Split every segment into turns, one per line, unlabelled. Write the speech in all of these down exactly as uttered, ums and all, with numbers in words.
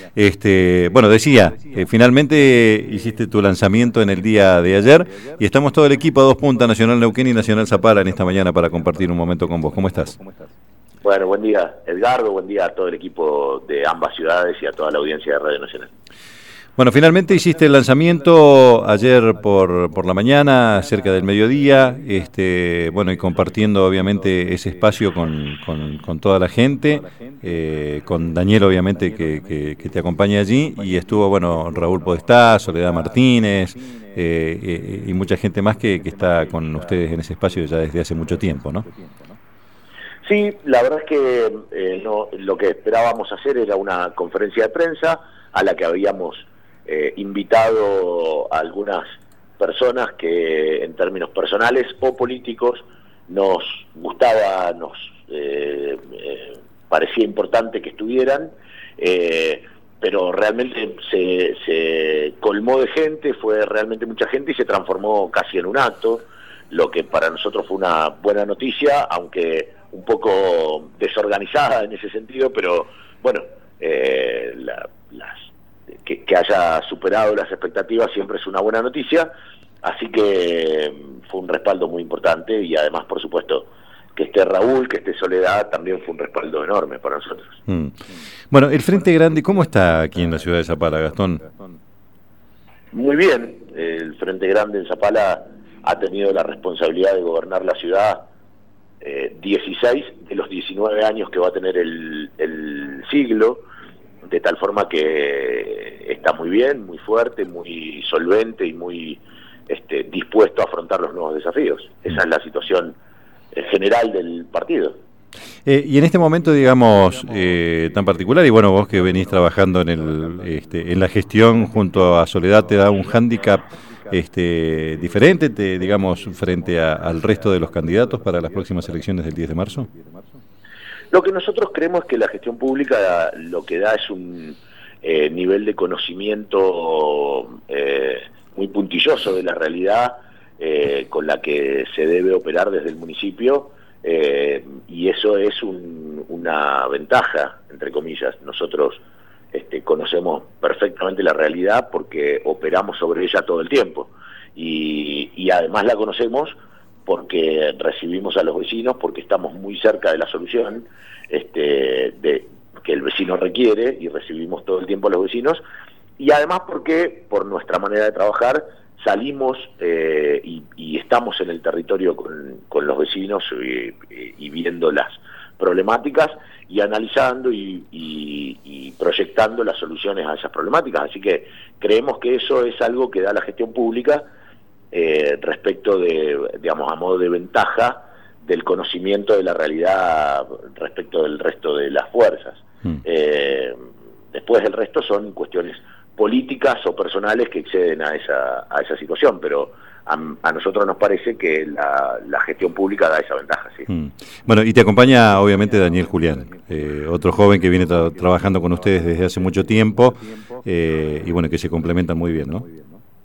Este, bueno, decía, eh, finalmente hiciste tu lanzamiento en el día de ayer y estamos todo el equipo a dos puntas, Nacional Neuquén y Nacional Zapala, en esta mañana para compartir un momento con vos. ¿Cómo estás?
Bueno, buen día, Edgardo, buen día a todo el equipo de ambas ciudades y a toda la audiencia de Radio Nacional.
Bueno, finalmente hiciste el lanzamiento ayer por, por la mañana, cerca del mediodía, este, bueno, y compartiendo obviamente ese espacio con, con, con toda la gente, eh, con Daniel obviamente que, que, que te acompaña allí, y estuvo, bueno, Raúl Podestá, Soledad Martínez, eh, eh, y mucha gente más que, que está con ustedes en ese espacio ya desde hace mucho tiempo, ¿no?
Sí, la verdad es que eh, no, lo que esperábamos hacer era una conferencia de prensa a la que habíamos Eh, invitado a algunas personas que en términos personales o políticos nos gustaba, nos eh, eh, parecía importante que estuvieran, eh, pero realmente se, se colmó de gente, fue realmente mucha gente y se transformó casi en un acto, lo que para nosotros fue una buena noticia, aunque un poco desorganizada en ese sentido, pero bueno, eh, la, las Que, que haya superado las expectativas siempre es una buena noticia, así que fue un respaldo muy importante y además, por supuesto, que esté Raúl, que esté Soledad, también fue un respaldo enorme para nosotros.
Mm. Bueno, el Frente Grande, ¿cómo está aquí en la ciudad de Zapala, Gastón?
Muy bien, el Frente Grande en Zapala ha tenido la responsabilidad de gobernar la ciudad eh, dieciséis de los diecinueve años que va a tener el, el siglo, de tal forma que está muy bien, muy fuerte, muy solvente y muy este, dispuesto a afrontar los nuevos desafíos. Esa es la situación eh, general del partido.
Eh, y en este momento, digamos, eh, tan particular, y bueno, vos que venís trabajando en el este, en la gestión junto a Soledad, ¿te da un hándicap este, diferente, te, digamos, frente a, al resto de los candidatos para las próximas elecciones del diez de marzo?
Lo que nosotros creemos es que la gestión pública lo que da es un eh, nivel de conocimiento eh, muy puntilloso de la realidad eh, con la que se debe operar desde el municipio, eh, y eso es un, una ventaja, entre comillas. Nosotros este, conocemos perfectamente la realidad porque operamos sobre ella todo el tiempo, y, y además la conocemos porque recibimos a los vecinos, porque estamos muy cerca de la solución este, de, que el vecino requiere, y recibimos todo el tiempo a los vecinos, y además porque por nuestra manera de trabajar salimos eh, y, y estamos en el territorio con, con los vecinos y, y viendo las problemáticas y analizando y, y, y proyectando las soluciones a esas problemáticas. Así que creemos que eso es algo que da la gestión pública Eh, respecto de, digamos, a modo de ventaja del conocimiento de la realidad respecto del resto de las fuerzas. Mm. Eh, después el resto son cuestiones políticas o personales que exceden a esa, a esa situación, pero a, a nosotros nos parece que la, la gestión pública da esa ventaja, sí.
Mm. Bueno, y te acompaña obviamente Daniel Julián, eh, otro joven que viene tra trabajando con ustedes desde hace mucho tiempo, eh, y bueno, que se complementan muy bien, ¿no?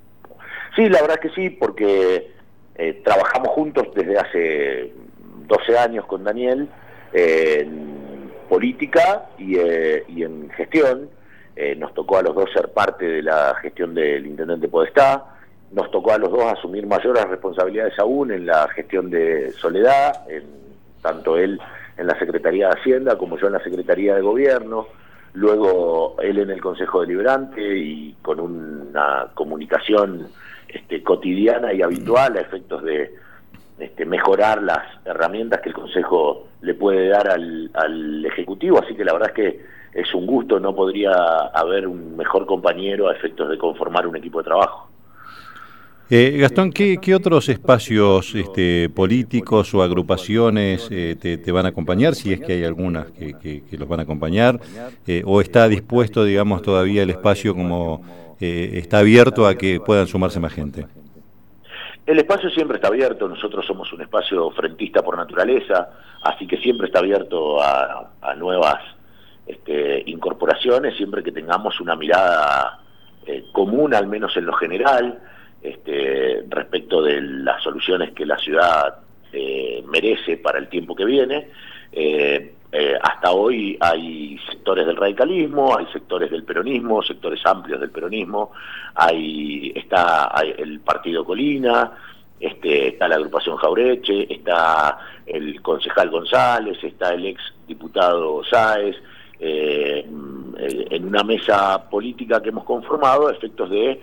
Sí, la verdad es que sí, porque eh, trabajamos juntos desde hace doce años con Daniel eh, en política y, eh, y en gestión. Eh, nos tocó a los dos ser parte de la gestión del intendente Podestá, nos tocó a los dos asumir mayores responsabilidades aún en la gestión de Soledad, en, tanto él en la Secretaría de Hacienda como yo en la Secretaría de Gobierno, luego él en el Consejo Deliberante y con una comunicación Este, cotidiana y habitual a efectos de este, mejorar las herramientas que el Consejo le puede dar al, al Ejecutivo, así que la verdad es que es un gusto, no podría haber un mejor compañero a efectos de conformar un equipo de trabajo.
Eh, Gastón, ¿qué, qué otros espacios este, políticos o agrupaciones eh, te, te van a acompañar, si es que hay algunas que, que, que los van a acompañar, eh, o está dispuesto, digamos, todavía el espacio como eh, está abierto a que puedan sumarse más gente?
El espacio siempre está abierto, nosotros somos un espacio frentista por naturaleza, así que siempre está abierto a, a nuevas este, incorporaciones, siempre que tengamos una mirada eh, común, al menos en lo general, este, respecto de las soluciones que la ciudad eh, merece para el tiempo que viene. Eh, eh, hasta hoy hay sectores del radicalismo, hay sectores del peronismo, sectores amplios del peronismo, hay está hay el Partido Colina, este, está la agrupación Jaureche, está el concejal González, está el ex diputado Sáez, eh, en una mesa política que hemos conformado a efectos de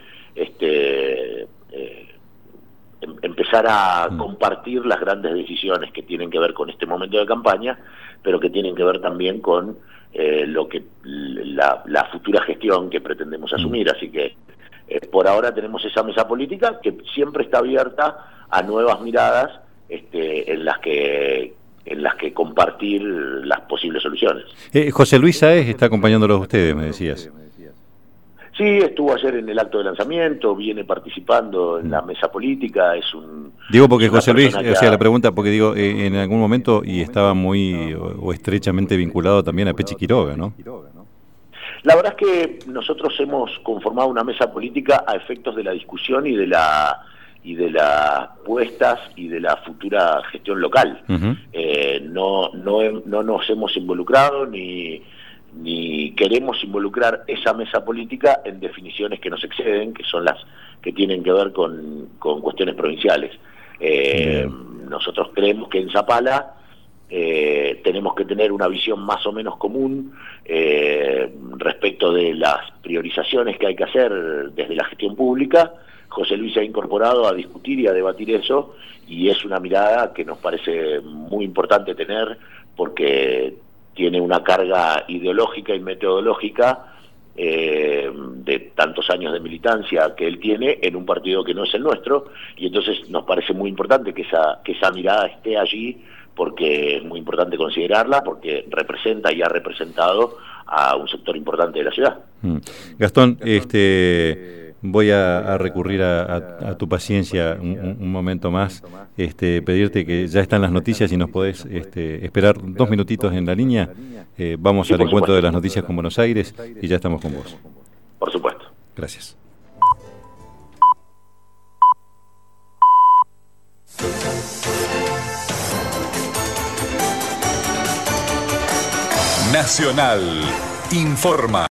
este eh, em, empezar a compartir las grandes decisiones que tienen que ver con este momento de campaña, pero que tienen que ver también con eh, lo que la, la futura gestión que pretendemos asumir. Así que eh, por ahora tenemos esa mesa política que siempre está abierta a nuevas miradas este, en las que en las que compartir las posibles soluciones.
Eh, José Luis Sáez está acompañándolos a ustedes, me decías.
Sí, estuvo ayer en el acto de lanzamiento, viene participando en la mesa política, es un...
Digo porque José Luis, o sea, la pregunta, porque digo, eh, en algún momento, y estaba muy o, o estrechamente vinculado también a Pechi Quiroga, ¿no?
La verdad es que nosotros hemos conformado una mesa política a efectos de la discusión y de la y de las puestas y de la futura gestión local. Uh-huh. eh, no, no, no nos hemos involucrado ni... ni queremos involucrar esa mesa política en definiciones que nos exceden, que son las que tienen que ver con, con cuestiones provinciales. Eh, nosotros creemos que en Zapala eh, tenemos que tener una visión más o menos común eh, respecto de las priorizaciones que hay que hacer desde la gestión pública. José Luis se ha incorporado a discutir y a debatir eso, y es una mirada que nos parece muy importante tener, porque tiene una carga ideológica y metodológica eh, de tantos años de militancia que él tiene en un partido que no es el nuestro, y entonces nos parece muy importante que esa, que esa mirada esté allí, porque es muy importante considerarla, porque representa y ha representado a un sector importante de la ciudad.
Mm. Gastón, este... voy a, a recurrir a, a, a tu paciencia un, un momento más, este, pedirte que ya están las noticias y nos podés este, esperar dos minutitos en la línea. Eh, vamos sí, al encuentro supuesto. de las noticias con Buenos Aires y ya estamos con vos.
Por supuesto.
Gracias.
Nacional informa.